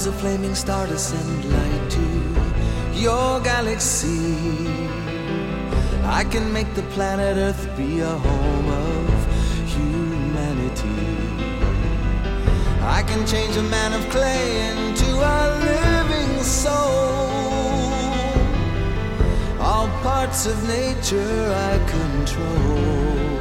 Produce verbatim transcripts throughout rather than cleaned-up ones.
cause a flaming star to send light to your galaxy. I can make the planet Earth be a home of humanity. I can change a man of clay into a living soul. All parts of nature I control.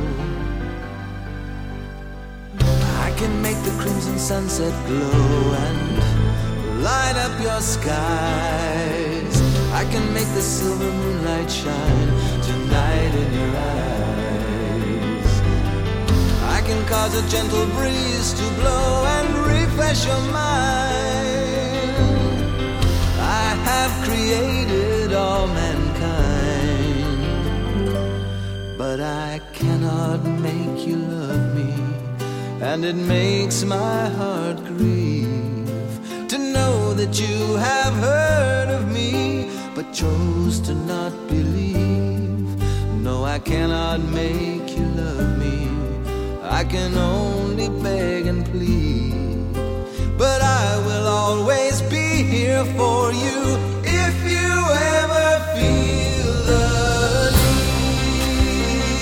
I can make the crimson sunset glow and light up your skies. I can make the silver moonlight shine tonight in your eyes. I can cause a gentle breeze to blow and refresh your mind. I have created all mankind, but I cannot make you love me, and it makes my heart grieve to know that you have heard of me, but chose to not believe. No, I cannot make you love me, I can only beg and plead. But I will always be here for you if you ever feel the need.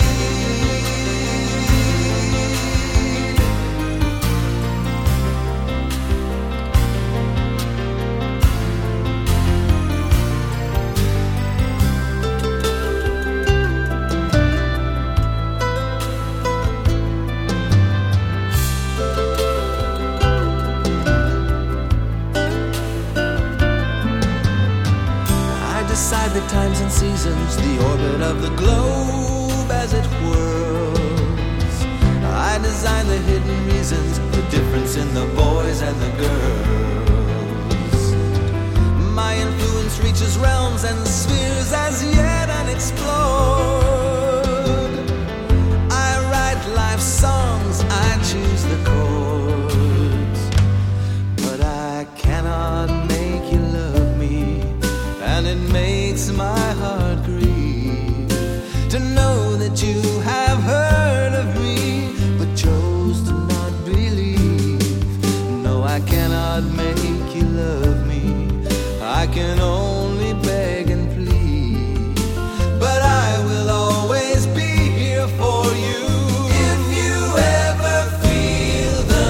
Decide the times and seasons, the orbit of the globe as it whirls. I design the hidden reasons, the difference in the boys and the girls. My influence reaches realms and spheres as yet unexplored. I write life songs, I choose the chords, but I cannot make you love me, and it makes my heart grieve to know that you have heard of me, but chose to not believe. No, I cannot make you love me, I can only beg and plead. But I will always be here for you if you ever feel the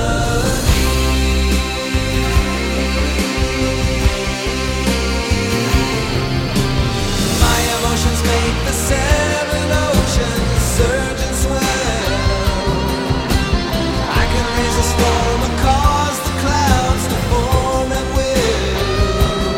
make the seven oceans surge and swell. I can raise a storm and cause the clouds to form at will.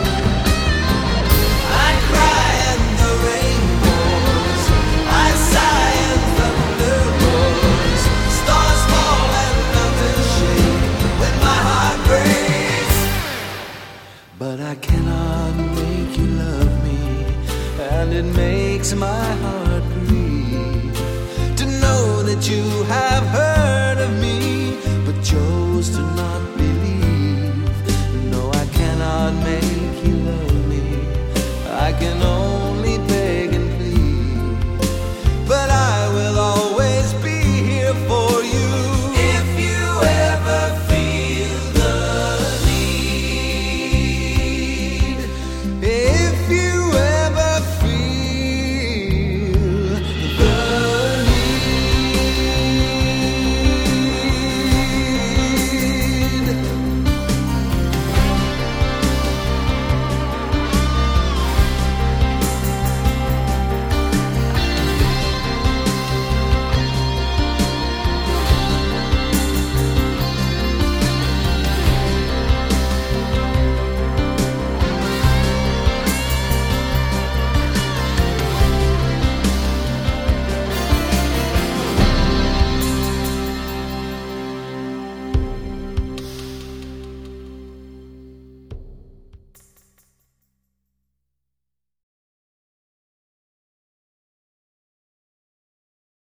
I cry and the rain pours, I sigh and thunder roars. Stars fall and mountains shake when my heart breaks. But I cannot make you love me, and it makes my heart grieve to know that you have heard